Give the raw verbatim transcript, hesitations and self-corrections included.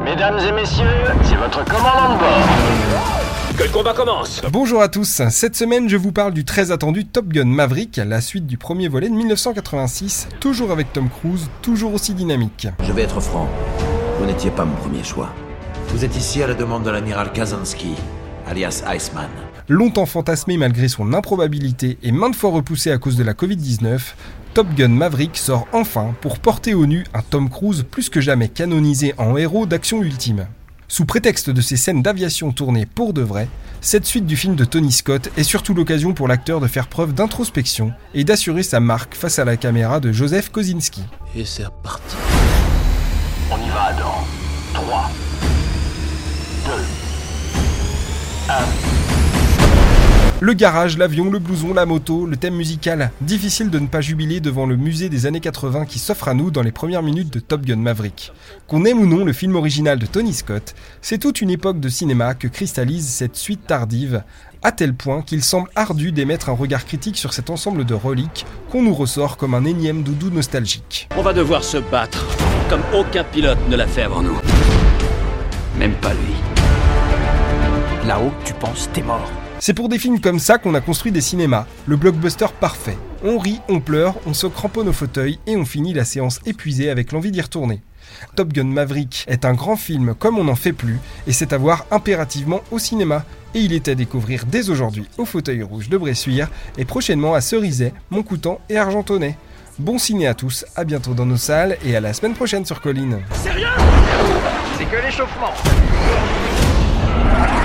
Mesdames et messieurs, c'est votre commandant de bord. Que le combat commence. Bonjour à tous, cette semaine je vous parle du très attendu Top Gun Maverick, la suite du premier volet de dix-neuf cent quatre-vingt-six, toujours avec Tom Cruise, toujours aussi dynamique. Je vais être franc, vous n'étiez pas mon premier choix. Vous êtes ici à la demande de l'amiral Kazansky, alias Iceman. Longtemps fantasmé malgré son improbabilité et maintes fois repoussé à cause de la covid dix-neuf, Top Gun Maverick sort enfin pour porter au nu un Tom Cruise plus que jamais canonisé en héros d'action ultime. Sous prétexte de ces scènes d'aviation tournées pour de vrai, cette suite du film de Tony Scott est surtout l'occasion pour l'acteur de faire preuve d'introspection et d'assurer sa marque face à la caméra de Joseph Kosinski. Et c'est reparti. On y va dans trois, deux, un... Le garage, l'avion, le blouson, la moto, le thème musical, difficile de ne pas jubiler devant le musée des années quatre-vingts qui s'offre à nous dans les premières minutes de Top Gun Maverick. Qu'on aime ou non le film original de Tony Scott, c'est toute une époque de cinéma que cristallise cette suite tardive, à tel point qu'il semble ardu d'émettre un regard critique sur cet ensemble de reliques qu'on nous ressort comme un énième doudou nostalgique. On va devoir se battre, comme aucun pilote ne l'a fait avant nous. Même pas lui. Là-haut, tu penses t'es mort. C'est pour des films comme ça qu'on a construit des cinémas, le blockbuster parfait. On rit, on pleure, on se cramponne au fauteuil et on finit la séance épuisée avec l'envie d'y retourner. Top Gun Maverick est un grand film comme on n'en fait plus et c'est à voir impérativement au cinéma. Et il est à découvrir dès aujourd'hui au Fauteuil Rouge de Bressuire et prochainement à Cerizay, Montcoutan et Argentonnay. Bon ciné à tous, à bientôt dans nos salles et à la semaine prochaine sur Colline. C'est rien. C'est que l'échauffement.